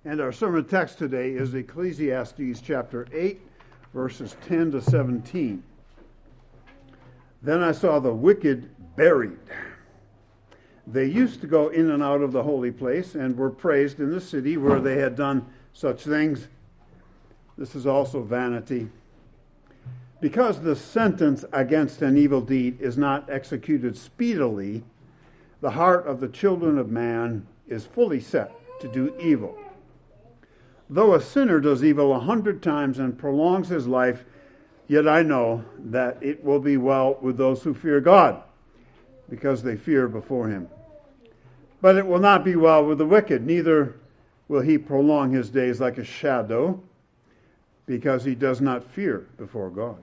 And our sermon text today is Ecclesiastes chapter 8, verses 10 to 17. Then I saw the wicked buried. They used to go in and out of the holy place and were praised in the city where they had done such things. This is also vanity. Because the sentence against an evil deed is not executed speedily, the heart of the children of man is fully set to do evil. Though a sinner does evil 100 times and prolongs his life, yet I know that it will be well with those who fear God, because they fear before him. But it will not be well with the wicked, neither will he prolong his days like a shadow, because he does not fear before God.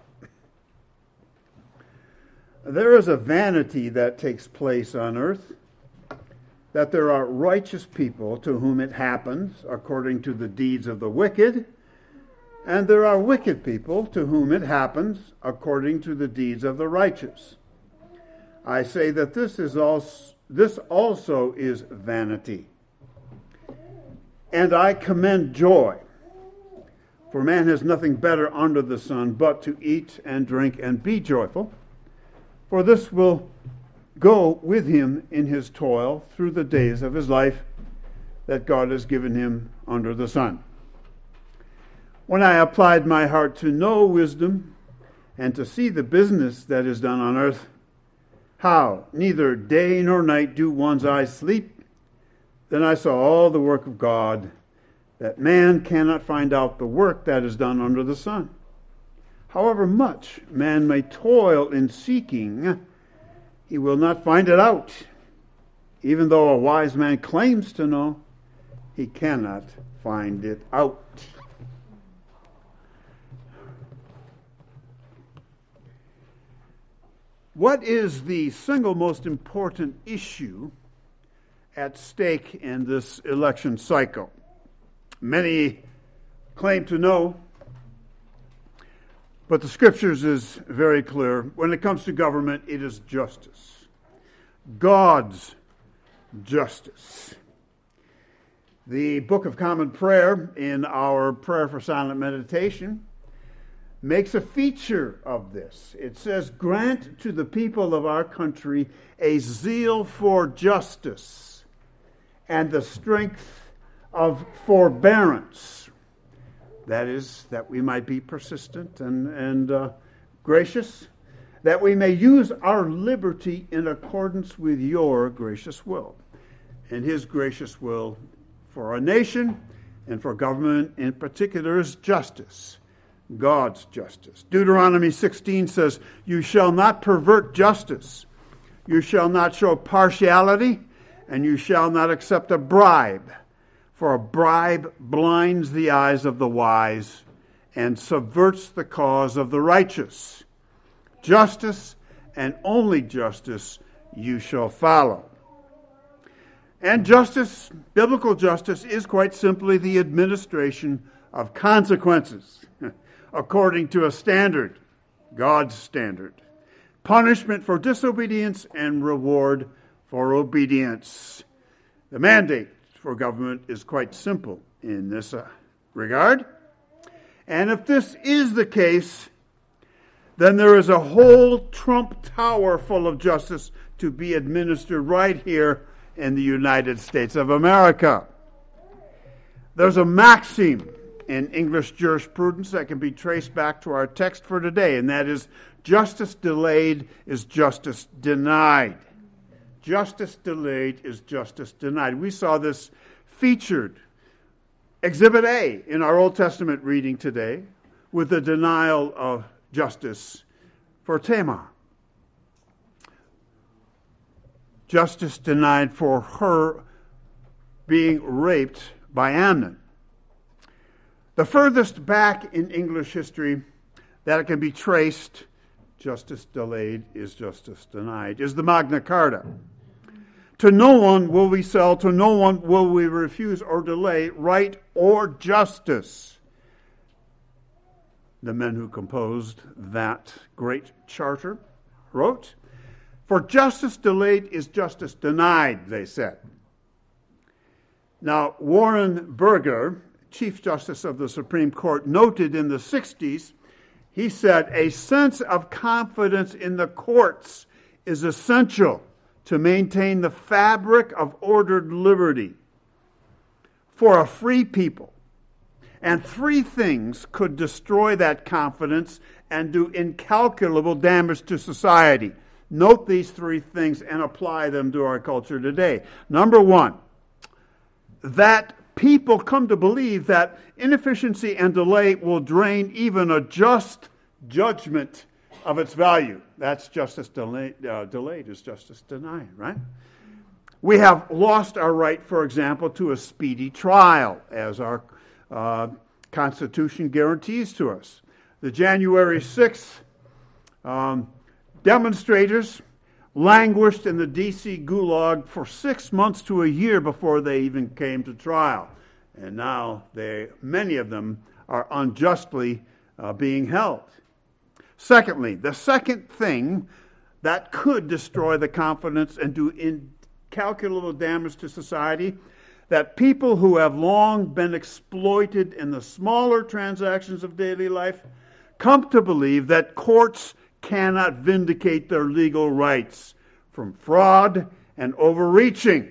There is a vanity that takes place on earth, that there are righteous people to whom it happens according to the deeds of the wicked, and there are wicked people to whom it happens according to the deeds of the righteous. I say that this also is vanity. And I commend joy, for man has nothing better under the sun but to eat and drink and be joyful, for this will go with him in his toil through the days of his life that God has given him under the sun. When I applied my heart to know wisdom and to see the business that is done on earth, how neither day nor night do one's eyes sleep, then I saw all the work of God, that man cannot find out the work that is done under the sun. However much man may toil in seeking, he will not find it out. Even though a wise man claims to know, he cannot find it out. What is the single most important issue at stake in this election cycle? Many claim to know, but the Scriptures is very clear. When it comes to government, it is justice. God's justice. The Book of Common Prayer in our Prayer for Silent Meditation makes a feature of this. It says, "Grant to the people of our country a zeal for justice and the strength of forbearance." That is, that we might be persistent and gracious, that we may use our liberty in accordance with your gracious will. And his gracious will for our nation and for government in particular is justice, God's justice. Deuteronomy 16 says, "You shall not pervert justice. You shall not show partiality, and you shall not accept a bribe. For a bribe blinds the eyes of the wise and subverts the cause of the righteous. Justice and only justice you shall follow." And justice, biblical justice, is quite simply the administration of consequences according to a standard, God's standard. Punishment for disobedience and reward for obedience. The mandate for government is quite simple in this regard. And if this is the case, then there is a whole Trump Tower full of justice to be administered right here in the United States of America. There's a maxim in English jurisprudence that can be traced back to our text for today, and that is, justice delayed is justice denied. Justice delayed is justice denied. We saw this featured, Exhibit A, in our Old Testament reading today, with the denial of justice for Tamar. Justice denied for her being raped by Amnon. The furthest back in English history that it can be traced, justice delayed is justice denied, is the Magna Carta. To no one will we sell, to no one will we refuse or delay right or justice. The men who composed that great charter wrote, "For justice delayed is justice denied," they said. Now, Warren Burger, Chief Justice of the Supreme Court, noted in the 60s, he said, a sense of confidence in the courts is essential to maintain the fabric of ordered liberty for a free people. And three things could destroy that confidence and do incalculable damage to society. Note these three things and apply them to our culture today. Number one, that people come to believe that inefficiency and delay will drain even a just judgment of its value. That's justice delayed is justice denied, right? We have lost our right, for example, to a speedy trial, as our Constitution guarantees to us. The January 6th demonstrators languished in the D.C. gulag for 6 months to a year before they even came to trial. And now many of them are unjustly being held. Secondly, the second thing that could destroy the confidence and do incalculable damage to society, that people who have long been exploited in the smaller transactions of daily life come to believe that courts cannot vindicate their legal rights from fraud and overreaching.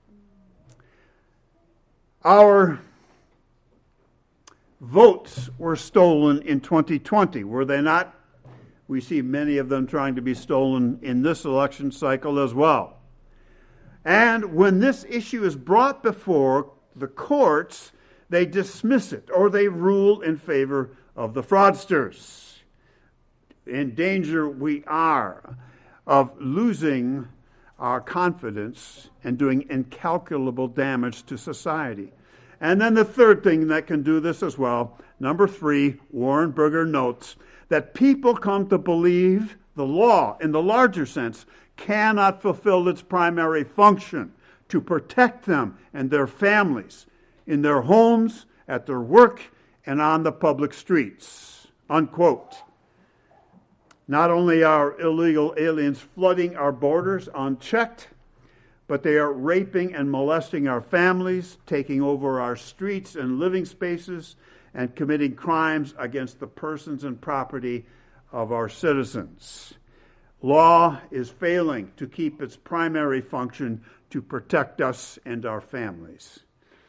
Our votes were stolen in 2020, were they not? We see many of them trying to be stolen in this election cycle as well. And when this issue is brought before the courts, they dismiss it or they rule in favor of the fraudsters. In danger we are of losing our confidence and doing incalculable damage to society. And then the third thing that can do this as well, number 3, Warren Burger notes that people come to believe the law, in the larger sense, cannot fulfill its primary function to protect them and their families in their homes, at their work, and on the public streets. Unquote. Not only are illegal aliens flooding our borders unchecked, but they are raping and molesting our families, taking over our streets and living spaces, and committing crimes against the persons and property of our citizens. Law is failing to keep its primary function to protect us and our families.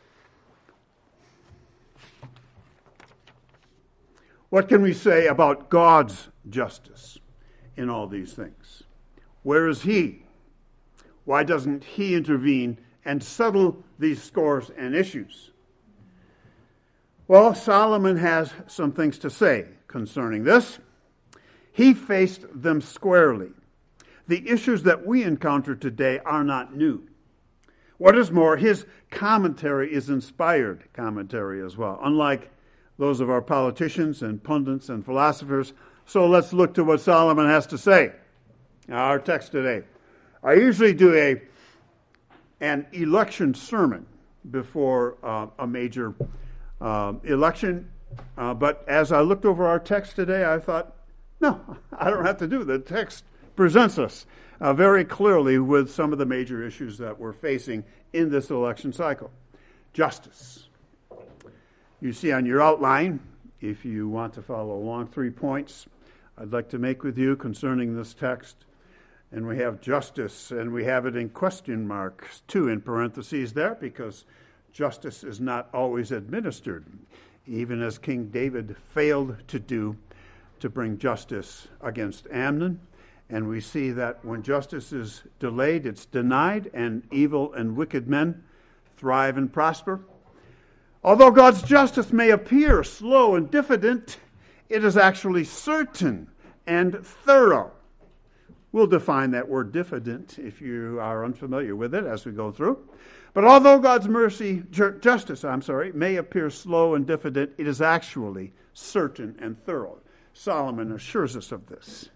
What can we say about God's justice in all these things? Where is He? Why doesn't He intervene and settle these scores and issues? Well, Solomon has some things to say concerning this. He faced them squarely. The issues that we encounter today are not new. What is more, his commentary is inspired commentary as well, unlike those of our politicians and pundits and philosophers. So let's look to what Solomon has to say. Our text today. I usually do an election sermon before a major election, but as I looked over our text today, I thought, no, I don't have to do it. The text presents us very clearly with some of the major issues that we're facing in this election cycle. Justice. You see on your outline, if you want to follow along, 3 points I'd like to make with you concerning this text. And we have justice, and we have it in question marks, too, in parentheses there, because justice is not always administered, even as King David failed to do to bring justice against Amnon. And we see that when justice is delayed, it's denied, and evil and wicked men thrive and prosper. Although God's justice may appear slow and diffident, it is actually certain and thorough. We'll define that word diffident if you are unfamiliar with it as we go through. But although God's justice may appear slow and diffident, it is actually certain and thorough. Solomon assures us of this.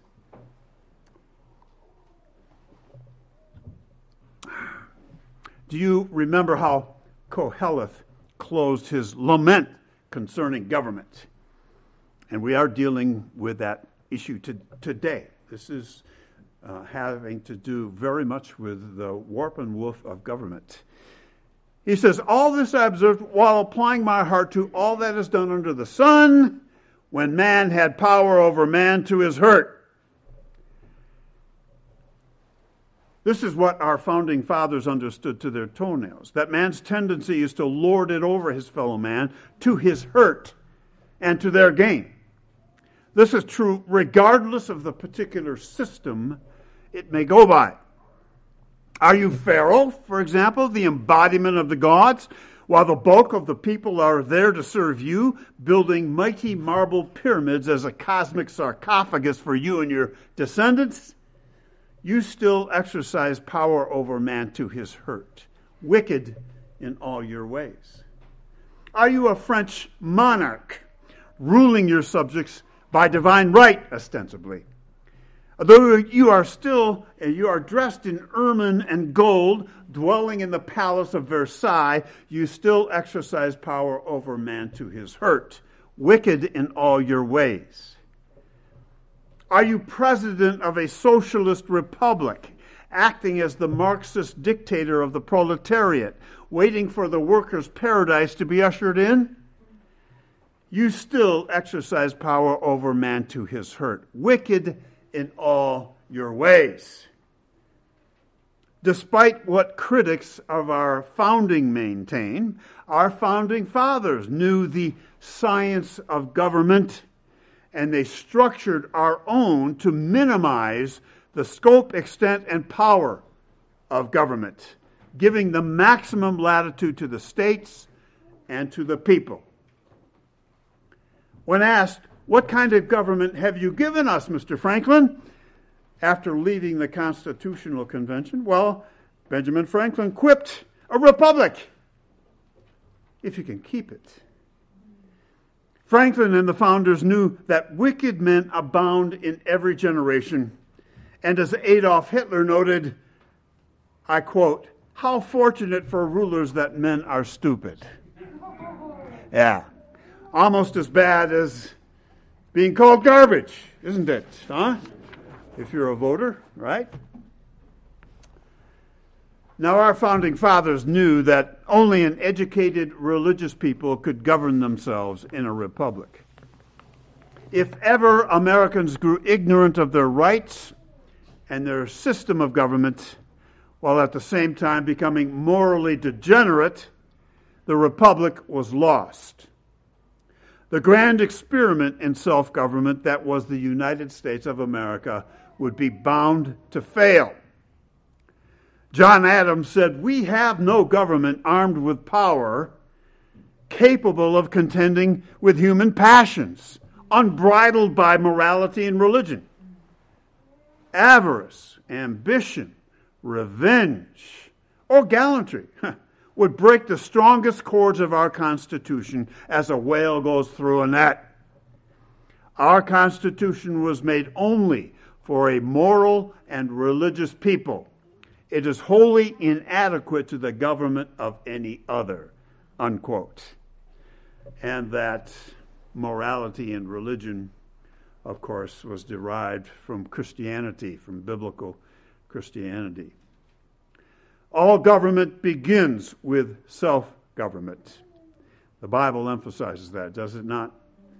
Do you remember how Koheleth closed his lament concerning government? And we are dealing with that issue today. This is having to do very much with the warp and woof of government. He says, all this I observed while applying my heart to all that is done under the sun, when man had power over man to his hurt. This is what our founding fathers understood to their toenails, that man's tendency is to lord it over his fellow man to his hurt and to their gain. This is true regardless of the particular system it may go by. Are you Pharaoh, for example, the embodiment of the gods, while the bulk of the people are there to serve you, building mighty marble pyramids as a cosmic sarcophagus for you and your descendants? You still exercise power over man to his hurt, wicked in all your ways. Are you a French monarch, ruling your subjects by divine right, ostensibly? Though you are dressed in ermine and gold, dwelling in the palace of Versailles, you still exercise power over man to his hurt, wicked in all your ways. Are you president of a socialist republic, acting as the Marxist dictator of the proletariat, waiting for the workers' paradise to be ushered in? You still exercise power over man to his hurt, wicked in all your ways. Despite what critics of our founding maintain, our founding fathers knew the science of government, and they structured our own to minimize the scope, extent, and power of government, giving the maximum latitude to the states and to the people. When asked, what kind of government have you given us, Mr. Franklin, after leaving the Constitutional Convention? Well, Benjamin Franklin quipped, a republic, if you can keep it. Franklin and the founders knew that wicked men abound in every generation. And as Adolf Hitler noted, I quote, how fortunate for rulers that men are stupid. Yeah, almost as bad as being called garbage, isn't it? Huh? If you're a voter, right? Now, our founding fathers knew that only an educated religious people could govern themselves in a republic. If ever Americans grew ignorant of their rights and their system of government, while at the same time becoming morally degenerate, the republic was lost. The grand experiment in self-government that was the United States of America would be bound to fail. John Adams said, we have no government armed with power capable of contending with human passions, unbridled by morality and religion. Avarice, ambition, revenge, or gallantry would break the strongest chords of our Constitution as a whale goes through a net. Our Constitution was made only for a moral and religious people. It is wholly inadequate to the government of any other, unquote. And that morality and religion, of course, was derived from Christianity, from biblical Christianity. All government begins with self-government. The Bible emphasizes that, does it not?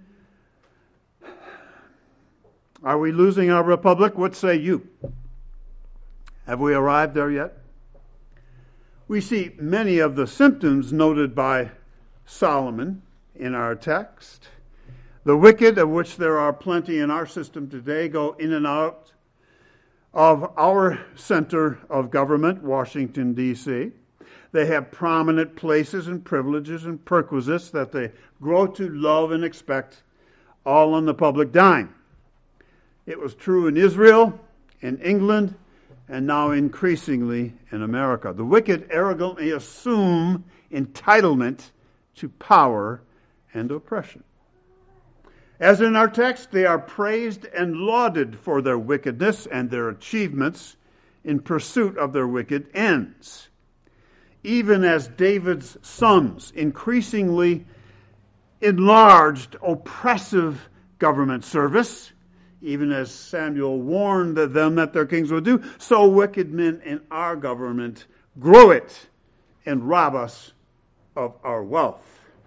Are we losing our republic? What say you? Have we arrived there yet? We see many of the symptoms noted by Solomon in our text. The wicked, of which there are plenty in our system today, go in and out of our center of government, Washington, D.C. They have prominent places and privileges and perquisites that they grow to love and expect, all on the public dime. It was true in Israel, in England, and now increasingly in America. The wicked arrogantly assume entitlement to power and oppression. As in our text, they are praised and lauded for their wickedness and their achievements in pursuit of their wicked ends. Even as David's sons increasingly enlarged oppressive government service, even as Samuel warned them that their kings would do, so wicked men in our government grow it and rob us of our wealth.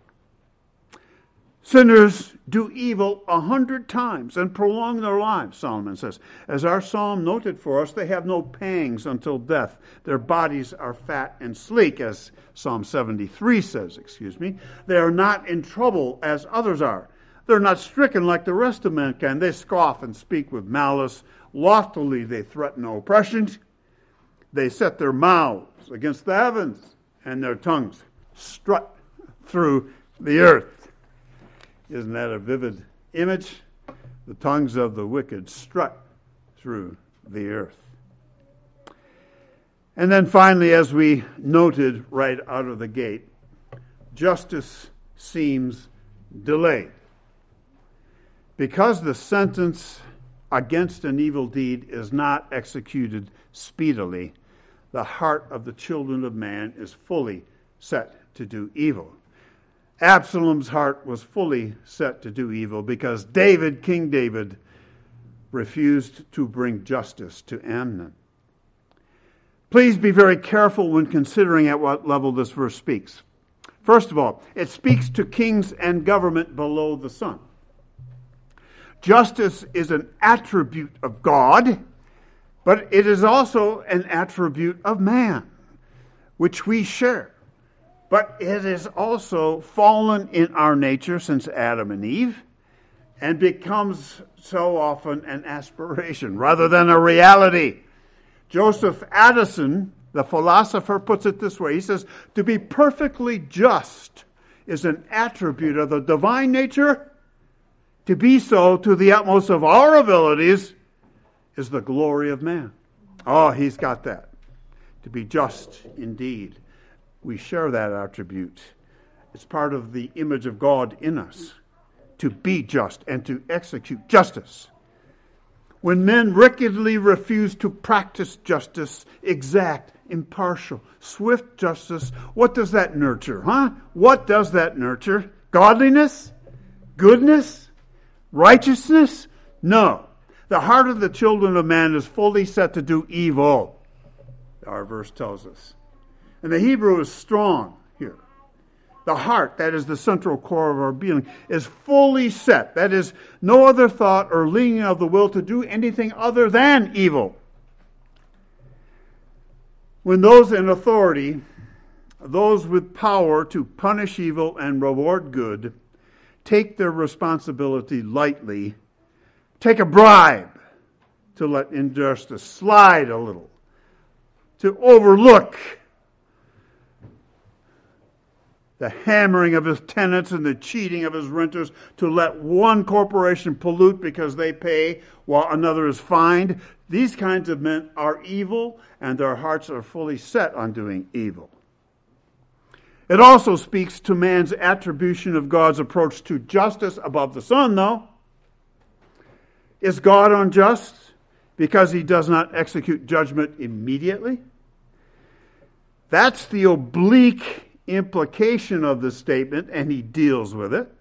Sinners do evil 100 times and prolong their lives, Solomon says. As our psalm noted for us, they have no pangs until death. Their bodies are fat and sleek, as Psalm 73 says, They are not in trouble as others are. They're not stricken like the rest of mankind. They scoff and speak with malice. Loftily they threaten oppression. They set their mouths against the heavens, and their tongues strut through the earth. Isn't that a vivid image? The tongues of the wicked strut through the earth. And then finally, as we noted right out of the gate, justice seems delayed. Because the sentence against an evil deed is not executed speedily, the heart of the children of man is fully set to do evil. Absalom's heart was fully set to do evil because David, King David, refused to bring justice to Amnon. Please be very careful when considering at what level this verse speaks. First of all, it speaks to kings and government below the sun. Justice is an attribute of God, but it is also an attribute of man, which we share. But it is also fallen in our nature since Adam and Eve, and becomes so often an aspiration rather than a reality. Joseph Addison, the philosopher, puts it this way. He says, to be perfectly just is an attribute of the divine nature. To be so to the utmost of our abilities is the glory of man. Oh, he's got that. To be just indeed. We share that attribute. It's part of the image of God in us. To be just and to execute justice. When men wickedly refuse to practice justice, exact, impartial, swift justice, what does that nurture? What does that nurture? Godliness? Goodness? Righteousness? No. The heart of the children of man is fully set to do evil, our verse tells us. And the Hebrew is strong here. The heart, that is the central core of our being, is fully set. That is, no other thought or leaning of the will to do anything other than evil. When those in authority, those with power to punish evil and reward good, take their responsibility lightly, take a bribe to let injustice slide a little, to overlook the hammering of his tenants and the cheating of his renters, to let one corporation pollute because they pay while another is fined. These kinds of men are evil, and their hearts are fully set on doing evil. It also speaks to man's attribution of God's approach to justice above the sun, though. Is God unjust because he does not execute judgment immediately? That's the oblique implication of the statement, and he deals with it.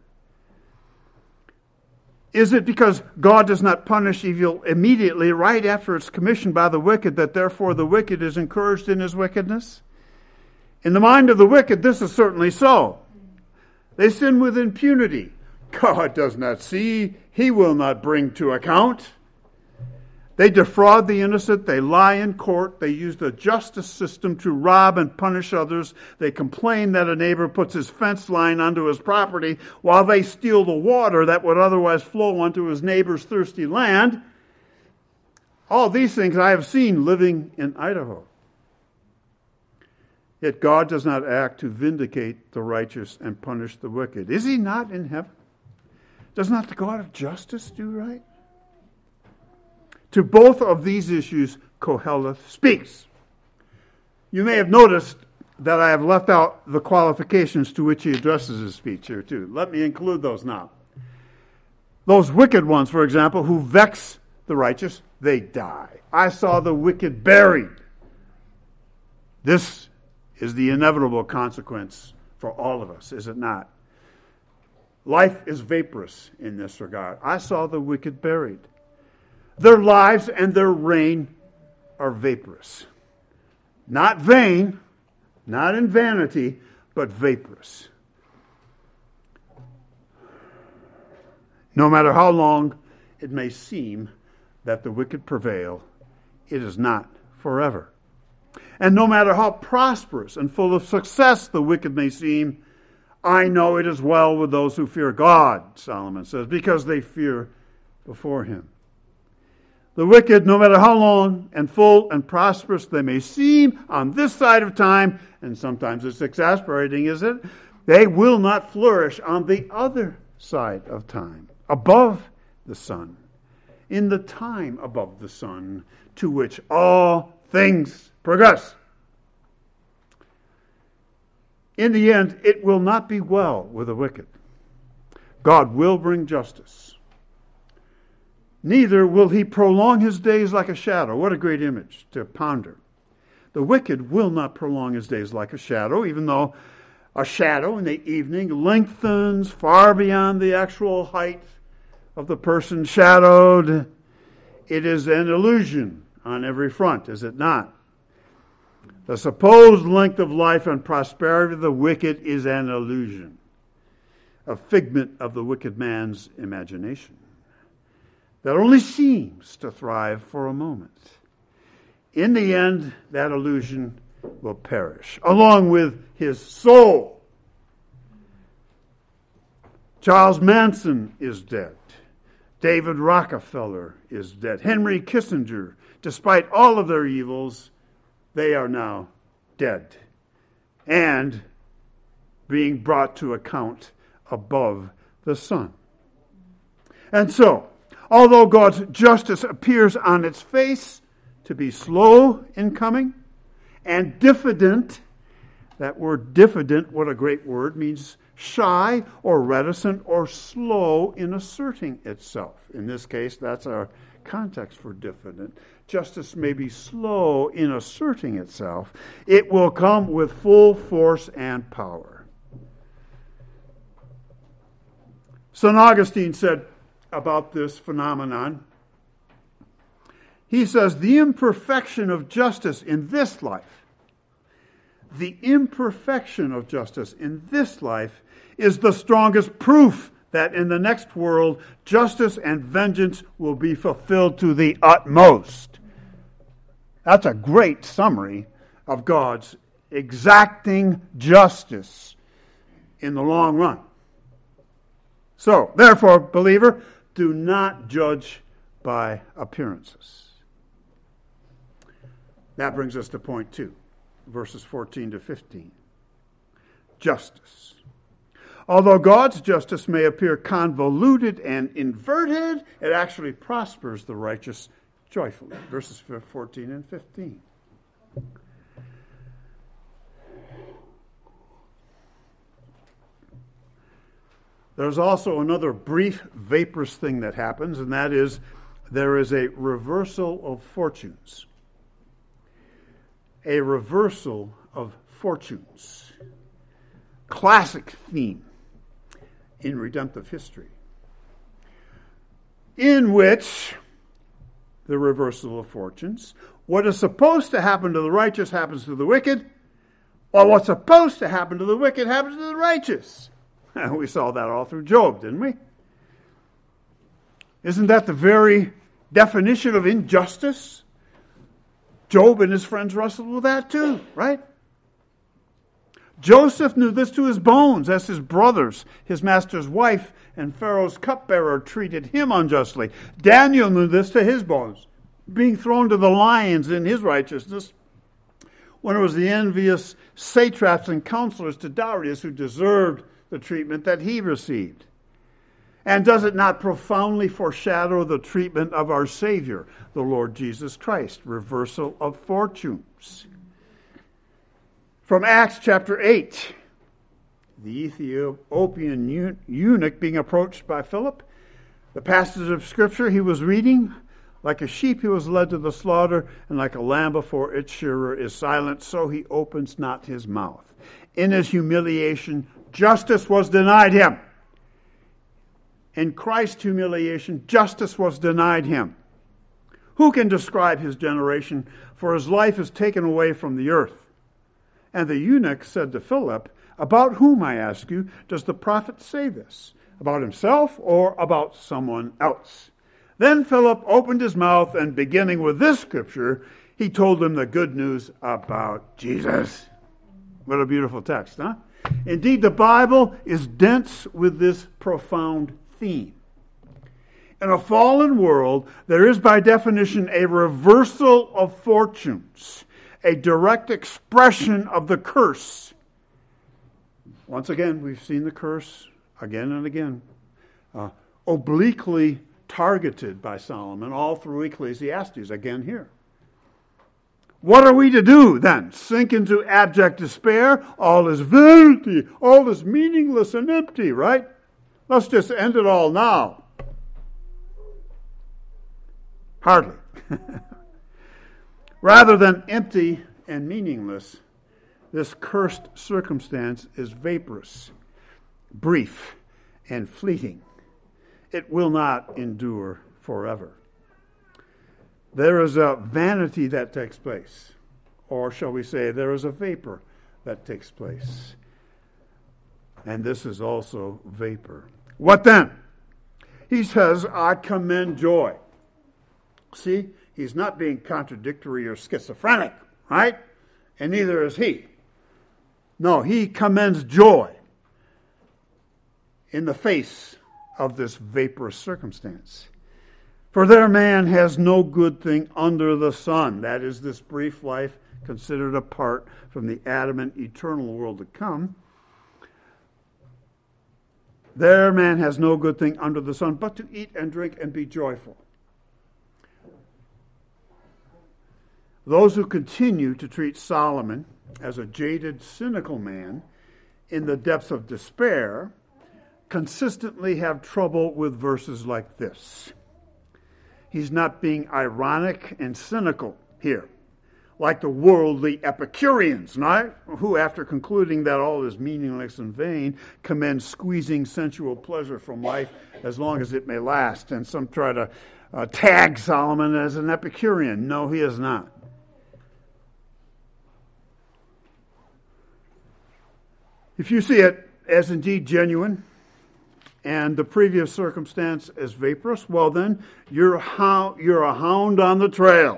Is it because God does not punish evil immediately right after it's commissioned by the wicked that therefore the wicked is encouraged in his wickedness? In the mind of the wicked, this is certainly so. They sin with impunity. God does not see. He will not bring to account. They defraud the innocent. They lie in court. They use the justice system to rob and punish others. They complain that a neighbor puts his fence line onto his property while they steal the water that would otherwise flow onto his neighbor's thirsty land. All these things I have seen living in Idaho. Yet God does not act to vindicate the righteous and punish the wicked. Is he not in heaven? Does not the God of justice do right? To both of these issues, Koheleth speaks. You may have noticed that I have left out the qualifications to which he addresses his speech here too. Let me include those now. Those wicked ones, for example, who vex the righteous, they die. I saw the wicked buried. This is the inevitable consequence for all of us, is it not? Life is vaporous in this regard. I saw the wicked buried. Their lives and their reign are vaporous. Not vain, not in vanity, but vaporous. No matter how long it may seem that the wicked prevail, it is not forever. And no matter how prosperous and full of success the wicked may seem, I know it is well with those who fear God, Solomon says, because they fear before him. The wicked, no matter how long and full and prosperous they may seem on this side of time, and sometimes it's exasperating, isn't it? They will not flourish on the other side of time, above the sun, in the time above the sun, to which all things progress. In the end, it will not be well with the wicked. God will bring justice. Neither will he prolong his days like a shadow. What a great image to ponder. The wicked will not prolong his days like a shadow, even though a shadow in the evening lengthens far beyond the actual height of the person shadowed. It is an illusion on every front, is it not? The supposed length of life and prosperity of the wicked is an illusion, a figment of the wicked man's imagination that only seems to thrive for a moment. In the end, that illusion will perish, along with his soul. Charles Manson is dead. David Rockefeller is dead. Henry Kissinger, despite all of their evils, they are now dead and being brought to account above the sun. And so, although God's justice appears on its face to be slow in coming and diffident, that word diffident, what a great word, means shy or reticent or slow in asserting itself. In this case, that's our context for diffident. Justice may be slow in asserting itself. It will come with full force and power. St. Augustine said about this phenomenon, he says, the imperfection of justice in this life, the imperfection of justice in this life is the strongest proof that in the next world, justice and vengeance will be fulfilled to the utmost. That's a great summary of God's exacting justice in the long run. So, therefore, believer, do not judge by appearances. That brings us to point 2, verses 14 to 15. Justice. Although God's justice may appear convoluted and inverted, it actually prospers the righteous joyfully. Verses 14 and 15. There's also another brief, vaporous thing that happens, and that is there is a reversal of fortunes. A reversal of fortunes. Classic theme in redemptive history, in which the reversal of fortunes, what is supposed to happen to the righteous happens to the wicked, while what's supposed to happen to the wicked happens to the righteous. We saw that all through Job, didn't we? Isn't that the very definition of injustice? Job and his friends wrestled with that too, right? Joseph knew this to his bones as his brothers, his master's wife, and Pharaoh's cupbearer treated him unjustly. Daniel knew this to his bones, being thrown to the lions in his righteousness, when it was the envious satraps and counselors to Darius who deserved the treatment that he received. And does it not profoundly foreshadow the treatment of our Savior, the Lord Jesus Christ? Reversal of fortunes. From Acts chapter 8, the Ethiopian eunuch being approached by Philip, the passage of Scripture he was reading, like a sheep he was led to the slaughter, and like a lamb before its shearer is silent, so he opens not his mouth. In his humiliation, justice was denied him. In Christ's humiliation, justice was denied him. Who can describe his generation? For his life is taken away from the earth. And the eunuch said to Philip, "About whom, I ask you, does the prophet say this? About himself or about someone else?" Then Philip opened his mouth, and beginning with this scripture, he told him the good news about Jesus. What a beautiful text, huh? Indeed, the Bible is dense with this profound theme. In a fallen world, there is by definition a reversal of fortunes, a direct expression of the curse. Once again, we've seen the curse again and again, obliquely targeted by Solomon all through Ecclesiastes, again here. What are we to do then? Sink into abject despair? All is vanity, all is meaningless and empty, right? Let's just end it all now. Hardly. Rather than empty and meaningless, this cursed circumstance is vaporous, brief, and fleeting. It will not endure forever. There is a vanity that takes place, or shall we say, there is a vapor that takes place. And this is also vapor. What then? He says, "I commend joy." See, he's not being contradictory or schizophrenic, right? And neither is he. No, he commends joy in the face of this vaporous circumstance. "For there man has no good thing under the sun." That is, this brief life considered apart from the adamant eternal world to come. "There man has no good thing under the sun, but to eat and drink and be joyful." Those who continue to treat Solomon as a jaded, cynical man in the depths of despair consistently have trouble with verses like this. He's not being ironic and cynical here, like the worldly Epicureans, right? Who, after concluding that all is meaningless and vain, commend squeezing sensual pleasure from life as long as it may last. And some try to tag Solomon as an Epicurean. No, he is not. If you see it as indeed genuine, and the previous circumstance as vaporous, well then, you're a hound on the trail.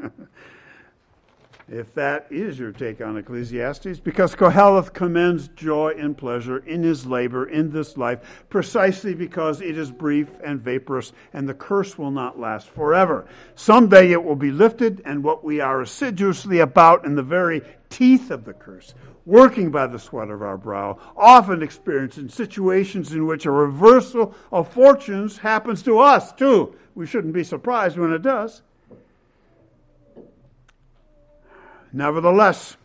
If that is your take on Ecclesiastes, because Koheleth commends joy and pleasure in his labor in this life, precisely because it is brief and vaporous, and the curse will not last forever. Someday it will be lifted, and what we are assiduously about in the very teeth of the curse, working by the sweat of our brow, often experiencing situations in which a reversal of fortunes happens to us too. We shouldn't be surprised when it does. Nevertheless,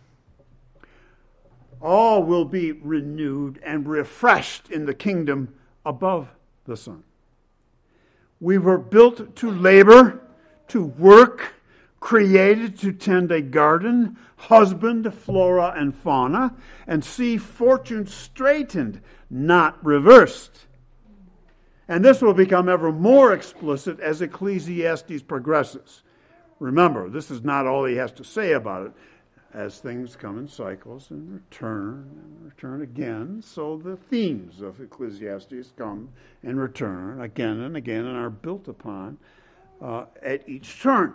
all will be renewed and refreshed in the kingdom above the sun. We were built to labor, to work, created to tend a garden, husband flora and fauna, and see fortune straightened, not reversed. And this will become ever more explicit as Ecclesiastes progresses. Remember, this is not all he has to say about it. As things come in cycles and return again, so the themes of Ecclesiastes come and return again and again and are built upon at each turn.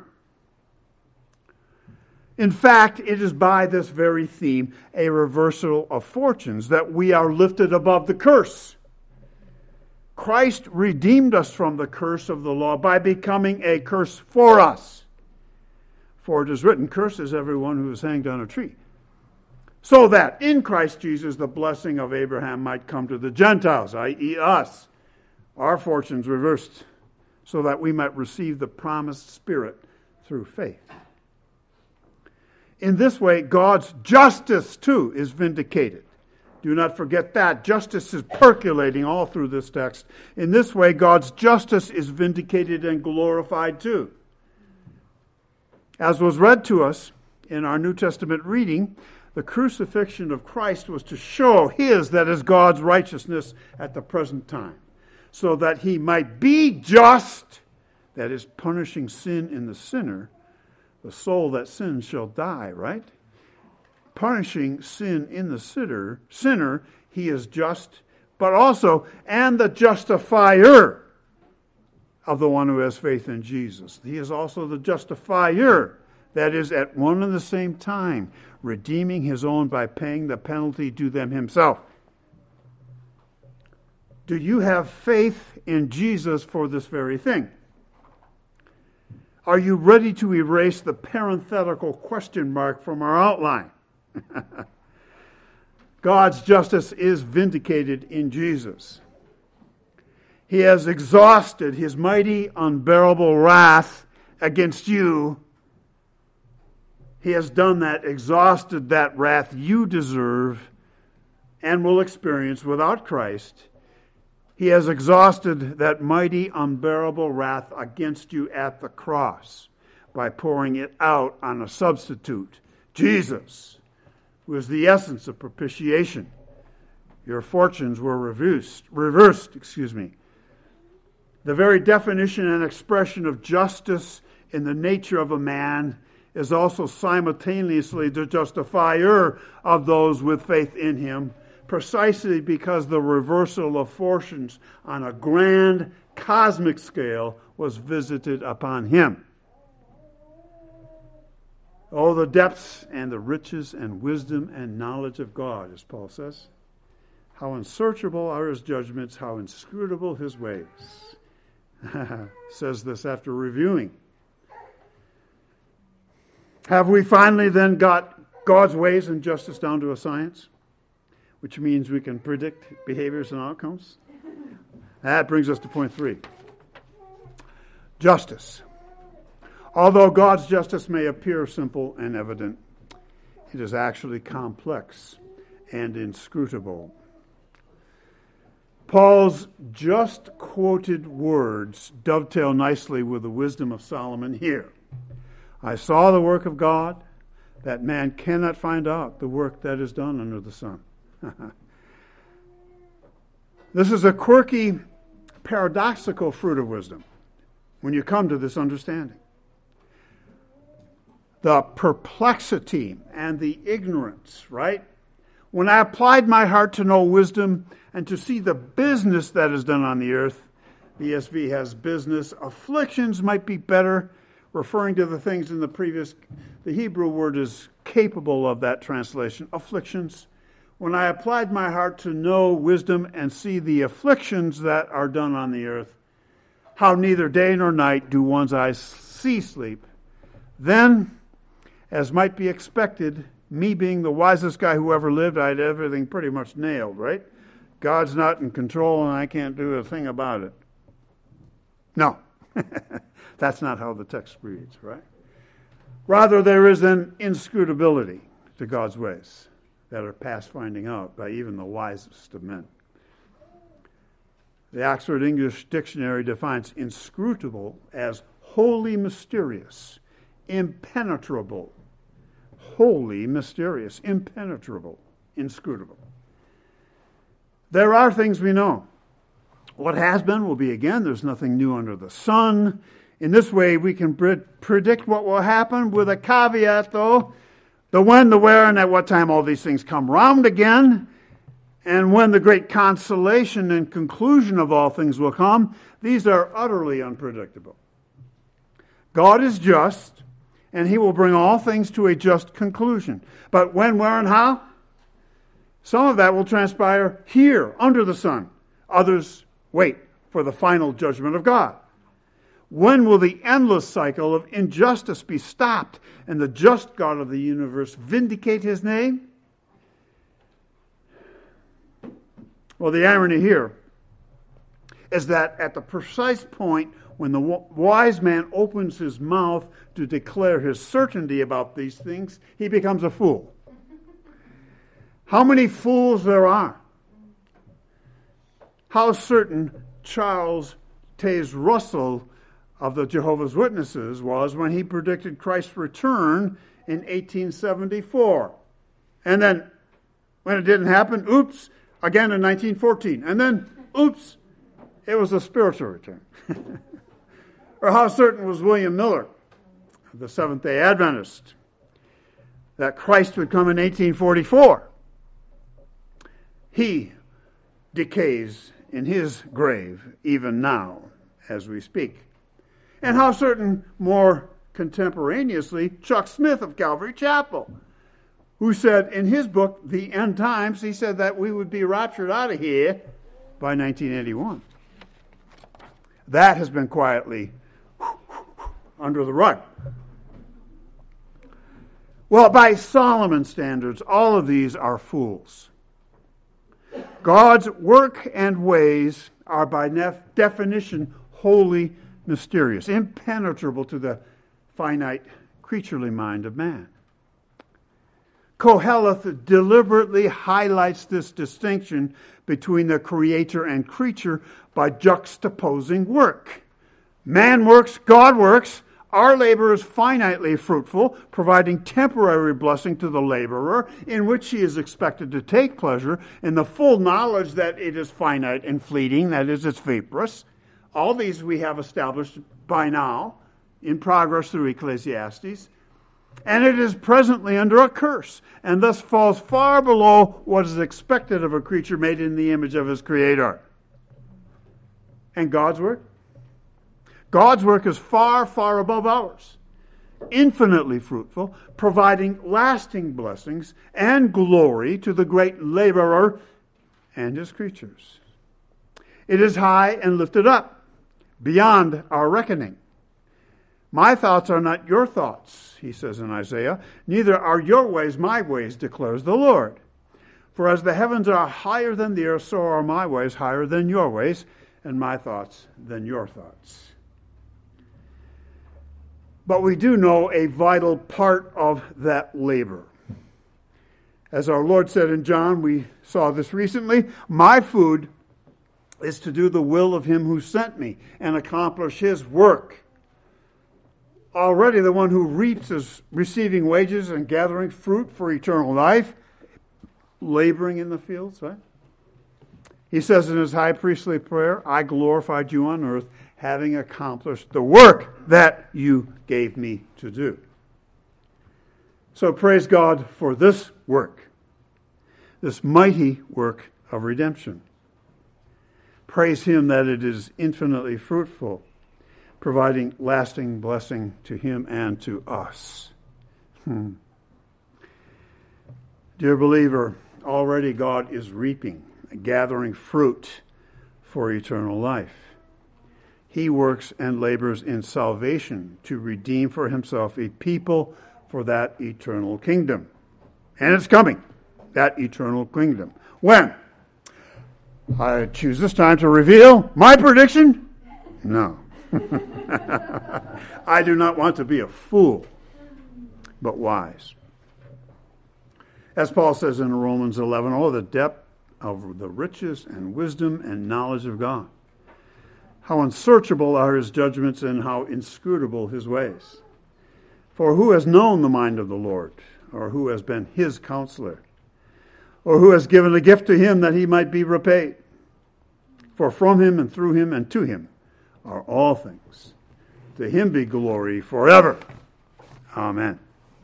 In fact, it is by this very theme, a reversal of fortunes, that we are lifted above the curse. Christ redeemed us from the curse of the law by becoming a curse for us. For it is written, "Cursed is everyone who is hanged on a tree." So that in Christ Jesus the blessing of Abraham might come to the Gentiles, i.e. us, our fortunes reversed, so that we might receive the promised Spirit through faith. In this way, God's justice too is vindicated. Do not forget that. Justice is percolating all through this text. In this way, God's justice is vindicated and glorified too. As was read to us in our New Testament reading, the crucifixion of Christ was to show his, that is God's righteousness at the present time, so that he might be just, that is punishing sin in the sinner. The soul that sins shall die, right? punishing sin in the sinner, he is just, but also, and the justifier of the one who has faith in Jesus. He is also the justifier, that is, at one and the same time, redeeming his own by paying the penalty due them himself. Do you have faith in Jesus for this very thing? Are you ready to erase the parenthetical question mark from our outline? God's justice is vindicated in Jesus. He has exhausted his mighty, unbearable wrath against you. He has done that, exhausted that wrath you deserve and will experience without Christ. He has exhausted that mighty, unbearable wrath against you at the cross by pouring it out on a substitute, Jesus, who is the essence of propitiation. Your fortunes were reversed. The very definition and expression of justice in the nature of a man is also simultaneously the justifier of those with faith in him, precisely because the reversal of fortunes on a grand cosmic scale was visited upon him. Oh, the depths and the riches and wisdom and knowledge of God, as Paul says. How unsearchable are his judgments, how inscrutable his ways. Says this after reviewing. Have we finally then got God's ways and justice down to a science? Which means we can predict behaviors and outcomes? That brings us to point 3. Justice. Although God's justice may appear simple and evident, it is actually complex and inscrutable. Paul's just quoted words dovetail nicely with the wisdom of Solomon here. I saw the work of God, that man cannot find out the work that is done under the sun. This is a quirky, paradoxical fruit of wisdom when you come to this understanding. The perplexity and the ignorance, right? When I applied my heart to know wisdom and to see the business that is done on the earth, the ESV has business. Afflictions might be better, referring to the things in the previous. The Hebrew word is capable of that translation. Afflictions. When I applied my heart to know wisdom and see the afflictions that are done on the earth, how neither day nor night do one's eyes see sleep, then, as might be expected, me being the wisest guy who ever lived, I had everything pretty much nailed, right? God's not in control and I can't do a thing about it. No. That's not how the text reads, right? Rather, there is an inscrutability to God's ways that are past finding out by even the wisest of men. The Oxford English Dictionary defines inscrutable as wholly mysterious, impenetrable. Wholly mysterious, impenetrable, inscrutable. There are things we know. What has been will be again. There's nothing new under the sun. In this way, we can predict what will happen with a caveat, though. The when, the where, and at what time all these things come round again. And when the great consolation and conclusion of all things will come. These are utterly unpredictable. God is just, and he will bring all things to a just conclusion. But when, where, and how? Some of that will transpire here, under the sun. Others wait for the final judgment of God. When will the endless cycle of injustice be stopped and the just God of the universe vindicate his name? Well, the irony here is that at the precise point when the wise man opens his mouth to declare his certainty about these things, he becomes a fool. How many fools there are? How certain Charles Taze Russell of the Jehovah's Witnesses was when he predicted Christ's return in 1874. And then, when it didn't happen, oops, again in 1914. And then, oops, it was a spiritual return. Or how certain was William Miller, the Seventh-day Adventist, that Christ would come in 1844. He decays in his grave even now as we speak. And how certain more contemporaneously Chuck Smith of Calvary Chapel, who said in his book, The End Times, he said that we would be raptured out of here by 1981. That has been quietly under the rug. Well, by Solomon's standards, all of these are fools. God's work and ways are by definition wholly mysterious, impenetrable to the finite creaturely mind of man. Koheleth deliberately highlights this distinction between the creator and creature by juxtaposing work. Man works, God works. Our labor is finitely fruitful, providing temporary blessing to the laborer, in which he is expected to take pleasure in the full knowledge that it is finite and fleeting, that is, it's vaporous. All these we have established by now, in progress through Ecclesiastes. And it is presently under a curse, and thus falls far below what is expected of a creature made in the image of his Creator. And God's work? God's work is far, far above ours, infinitely fruitful, providing lasting blessings and glory to the great laborer and his creatures. It is high and lifted up, beyond our reckoning. My thoughts are not your thoughts, he says in Isaiah. Neither are your ways my ways, declares the Lord. For as the heavens are higher than the earth, so are my ways higher than your ways, and my thoughts than your thoughts. But we do know a vital part of that labor. As our Lord said in John, we saw this recently, my food is to do the will of him who sent me and accomplish his work. Already the one who reaps is receiving wages and gathering fruit for eternal life, laboring in the fields, right? He says in his high priestly prayer, I glorified you on earth, having accomplished the work that you gave me to do. So praise God for this work, this mighty work of redemption. Praise him that it is infinitely fruitful, providing lasting blessing to him and to us. Dear believer, already God is reaping, gathering fruit for eternal life. He works and labors in salvation to redeem for himself a people for that eternal kingdom. And it's coming, that eternal kingdom. When? I choose this time to reveal my prediction? No. I do not want to be a fool, but wise. As Paul says in Romans 11, oh, the depth of the riches and wisdom and knowledge of God. How unsearchable are his judgments and how inscrutable his ways. For who has known the mind of the Lord, or who has been his counselor, or who has given a gift to him that he might be repaid? For from him and through him and to him are all things. To him be glory forever. Amen.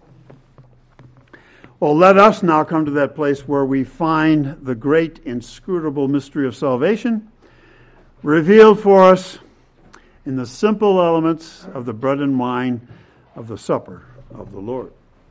Well, let us now come to that place where we find the great inscrutable mystery of salvation revealed for us in the simple elements of the bread and wine of the supper of the Lord.